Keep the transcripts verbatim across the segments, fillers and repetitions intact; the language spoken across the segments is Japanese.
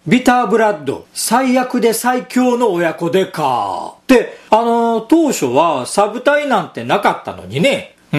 ビターブラッド、最悪で最強の親子でか。って、あのー、当初はサブタイなんてなかったのにね。うん、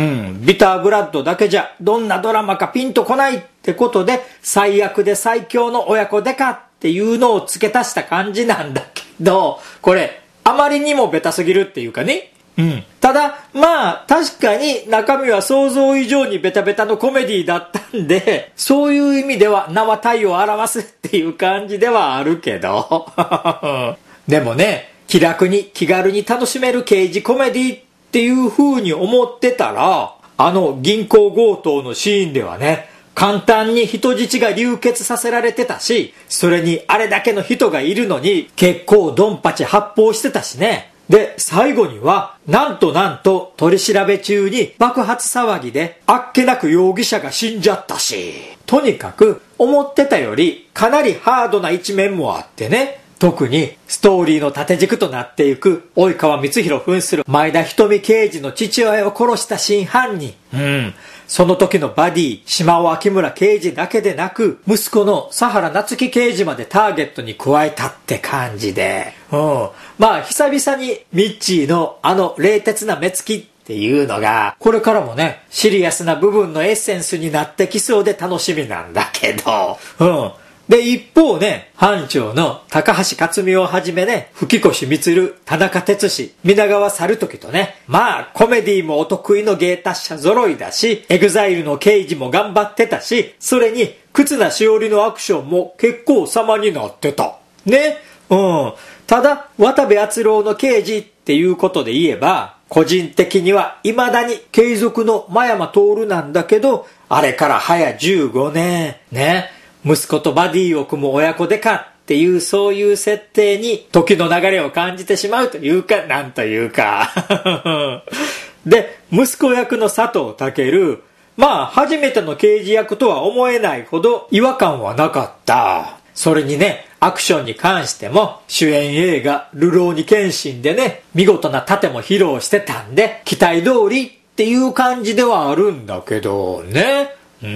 ビターブラッドだけじゃどんなドラマかピンとこないってことで、最悪で最強の親子でかっていうのを付け足した感じなんだけど、これ、あまりにもベタすぎるっていうかね。うん。ただ、まあ、確かに中身は想像以上にベタベタのコメディだったんで、そういう意味では名は体を表すっていう感じではあるけど。でもね、気楽に気軽に楽しめる刑事コメディっていう風に思ってたら、あの銀行強盗のシーンではね、簡単に人質が流血させられてたし、それにあれだけの人がいるのに結構ドンパチ発砲してたしね。で、最後には、なんとなんと取り調べ中に爆発騒ぎであっけなく容疑者が死んじゃったし、とにかく思ってたよりかなりハードな一面もあってね、特にストーリーの縦軸となっていく及川光弘扮する前田瞳刑事の父親を殺した真犯人。うん。その時のバディ、島尾明村刑事だけでなく、息子の佐原夏樹刑事までターゲットに加えたって感じで。うん。まあ、久々にミッチーのあの冷徹な目つきっていうのが、これからもね、シリアスな部分のエッセンスになってきそうで楽しみなんだけど。うん。で、一方ね、班長の高橋克実をはじめね、吹越充、田中哲司、皆川猿時とね、まあ、コメディもお得意の芸達者揃いだし、エグザイルの刑事も頑張ってたし、それに、忽那しおりのアクションも結構様になってた。ね。うん。ただ、渡部篤郎の刑事っていうことで言えば、個人的には未だに継続の真山徹なんだけど、あれから早じゅうごねん、ね。息子とバディを組む親子でかっていうそういう設定に時の流れを感じてしまうというか、なんというか。で、息子役の佐藤健、まあ初めての刑事役とは思えないほど違和感はなかった。それにね、アクションに関しても主演映画流浪に剣心でね、見事な盾も披露してたんで、期待通りっていう感じではあるんだけどね。うん、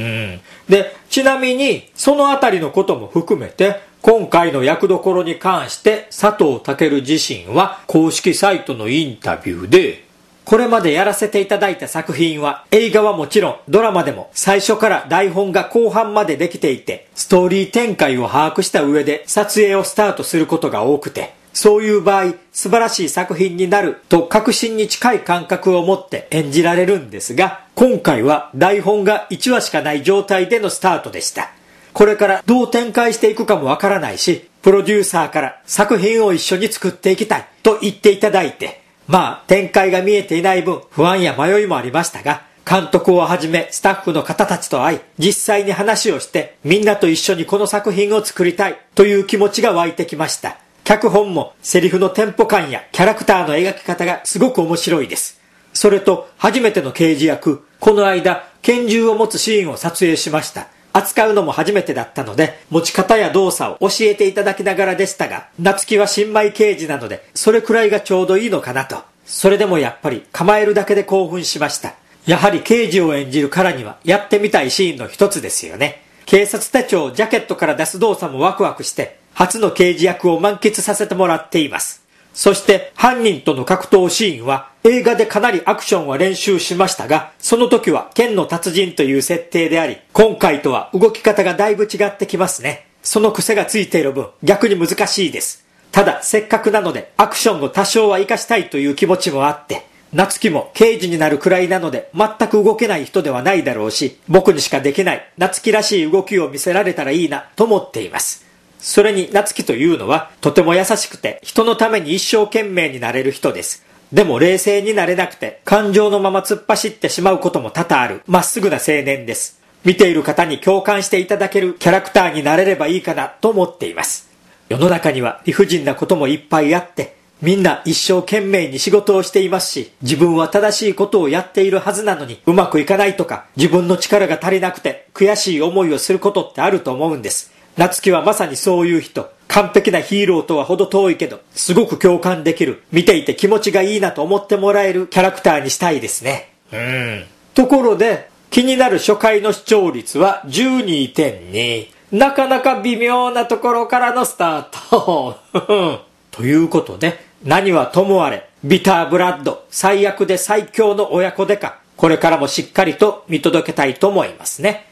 で、ちなみにそのあたりのことも含めて今回の役どころに関して佐藤健自身は公式サイトのインタビューで、これまでやらせていただいた作品は映画はもちろんドラマでも最初から台本が後半までできていて、ストーリー展開を把握した上で撮影をスタートすることが多くて、そういう場合素晴らしい作品になると確信に近い感覚を持って演じられるんですが、今回は台本がいちわしかない状態でのスタートでした。これからどう展開していくかもわからないし、プロデューサーから作品を一緒に作っていきたいと言っていただいて、まあ展開が見えていない分不安や迷いもありましたが、監督をはじめスタッフの方たちと会い、実際に話をしてみんなと一緒にこの作品を作りたいという気持ちが湧いてきました。脚本もセリフのテンポ感やキャラクターの描き方がすごく面白いです。それと初めての刑事役、この間拳銃を持つシーンを撮影しました。扱うのも初めてだったので、持ち方や動作を教えていただきながらでしたが、夏希は新米刑事なのでそれくらいがちょうどいいのかなと。それでもやっぱり構えるだけで興奮しました。やはり刑事を演じるからにはやってみたいシーンの一つですよね。警察手帳をジャケットから出す動作もワクワクして初の刑事役を満喫させてもらっています。そして犯人との格闘シーンは映画でかなりアクションは練習しましたが、その時は剣の達人という設定であり、今回とは動き方がだいぶ違ってきますね。その癖がついている分逆に難しいです。ただせっかくなのでアクションを多少は活かしたいという気持ちもあって、夏希も刑事になるくらいなので全く動けない人ではないだろうし、僕にしかできない夏希らしい動きを見せられたらいいなと思っています。それに夏希というのはとても優しくて人のために一生懸命になれる人です。でも冷静になれなくて感情のまま突っ走ってしまうことも多々あるまっすぐな青年です。見ている方に共感していただけるキャラクターになれればいいかなと思っています。世の中には理不尽なこともいっぱいあって、みんな一生懸命に仕事をしていますし、自分は正しいことをやっているはずなのにうまくいかないとか、自分の力が足りなくて悔しい思いをすることってあると思うんです。夏希はまさにそういう人。完璧なヒーローとは程遠いけど、すごく共感できる、見ていて気持ちがいいなと思ってもらえるキャラクターにしたいですね。うん。ところで、気になる初回の視聴率は じゅうにてんに。 なかなか微妙なところからのスタート。ということで、何はともあれ、ビターブラッド、最悪で最強の親子デカ。これからもしっかりと見届けたいと思いますね。